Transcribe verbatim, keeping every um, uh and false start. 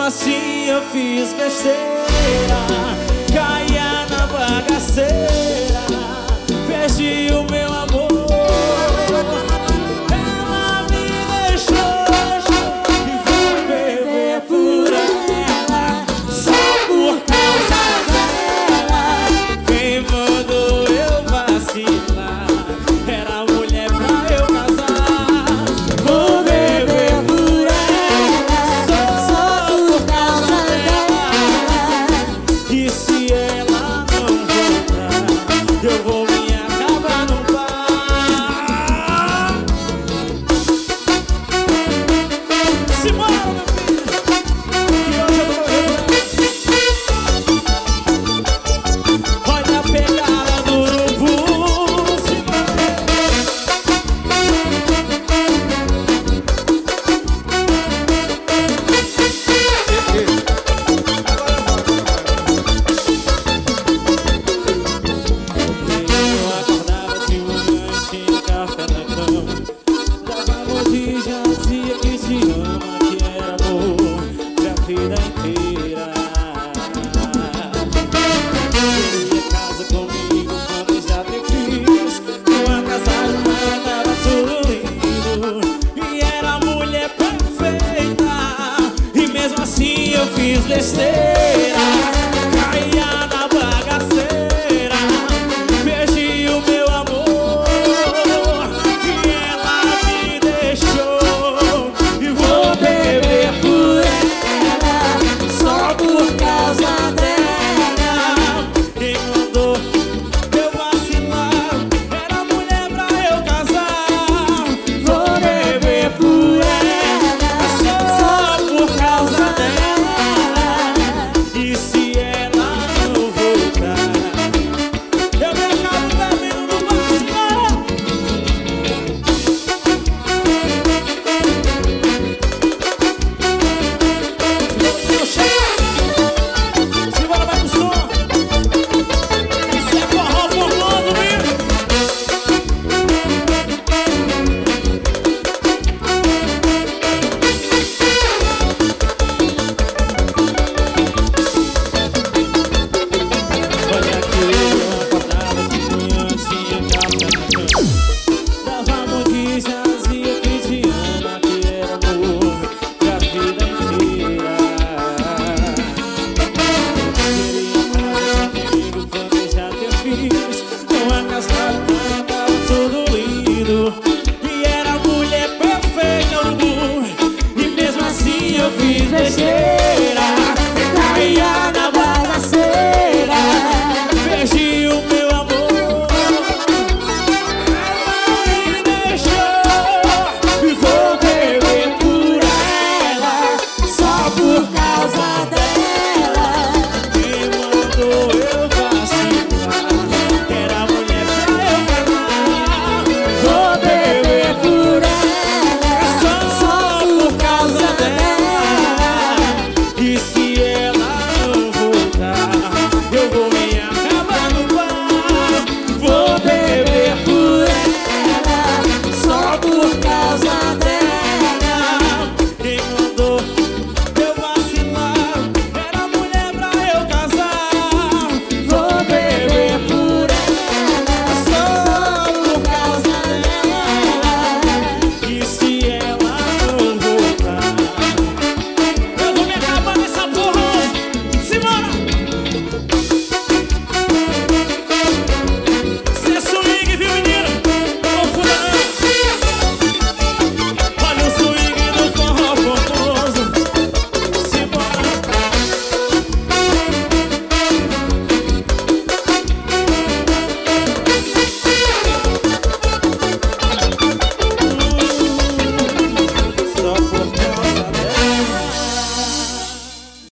mesmo assim eu fiz besteira, caía na bagaceira, perdi o meu amor. Ela me deixou e vou beber por ela, só por causa dela. Quem mandou eu vacilar era a mulher pra eu casar. Vou beber por ela, só por causa dela. E se ela não voltar, eu vou me acabar no bar. Simbora, meu filho, que hoje eu tô revoltado. Olha a pegada do urubu. Eu acordava de manhã e tinha café na cama, dava bom dia, já dizia que te ama, que era amor pra vida inteira. Queria casa comigo quando já tem filhos, uma casa arrumada, tava tudo lindo, e era a mulher perfeita. E mesmo assim eu fiz besteira,